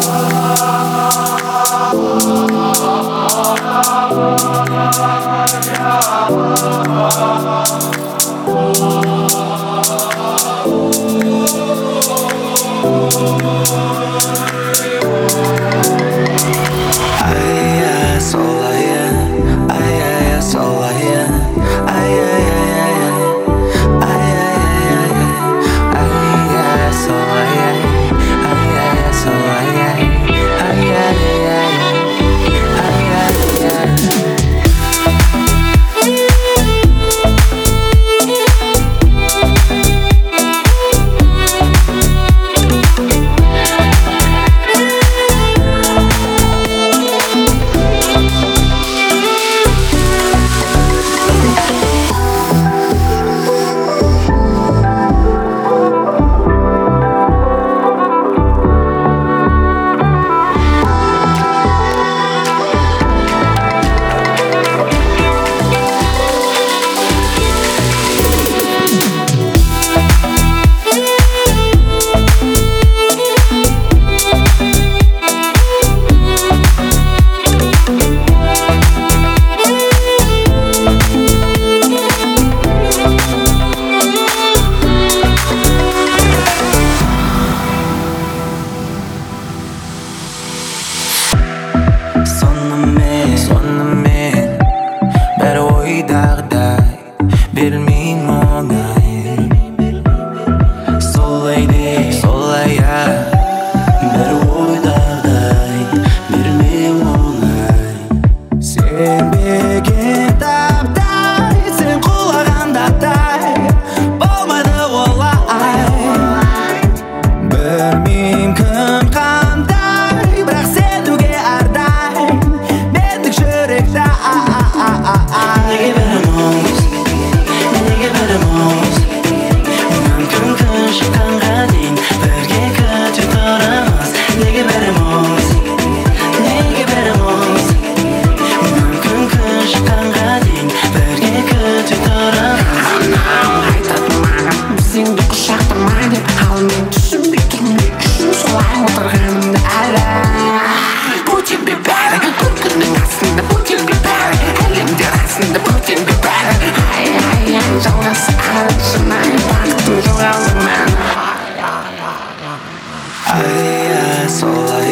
Сонымен бәрі ойдағыдай берілмейін оңай. Солай де солай-а, бәрі ойдағыдай берілмейін оңай. Сенбеген таптай, сен құлағанда тай болмайды олай. Білмеймін кім қандай, бірақ сенуге ардай мендік жүректі. Неге бәріміз, неге бәріміз мүмкін күн шыққанға дейін бірге күте тұрамыз. Неге бәріміз, неге бәріміз мүмкін күн шыққанға дейін бірге күте тұрамыз. Айтатын маған сенді құшақтамай деп, ал мен түсінбей тұрмын үшін солай отырғанымды әлі. Путин бе бәрі, көркінің астында Путин бе бәрі, әлемдер астында Путин бе бәрі. Ай, жалғасы әрі шынайы бақыттың жоғалдым мен. Ай, солай